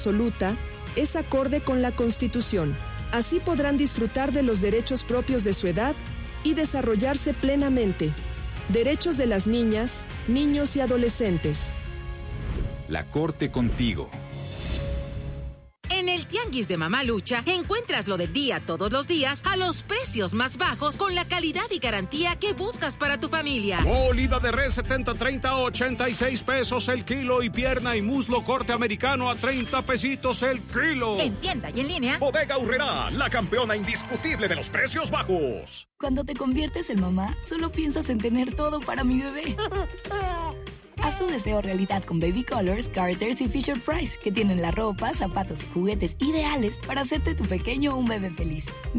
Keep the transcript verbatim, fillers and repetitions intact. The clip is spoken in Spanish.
absoluta es acorde con la Constitución. Así podrán disfrutar de los derechos propios de su edad y desarrollarse plenamente. Derechos de las niñas, niños y adolescentes. La Corte contigo. En el Tianguis de Mamalucha encuentras lo del día todos los días a los precios más bajos con la calidad y garantía que buscas para tu familia. Molida de res setenta treinta a ochenta y seis pesos el kilo y pierna y muslo corte americano a treinta pesitos el kilo. En tienda y en línea. Bodega Aurrerá, la campeona indiscutible de los precios bajos. Cuando te conviertes en mamá, solo piensas en tener todo para mi bebé. Haz tu deseo realidad con Baby Colors, Carter's y Fisher Price, que tienen la ropa, zapatos y juguetes ideales para hacerte tu pequeño un bebé feliz.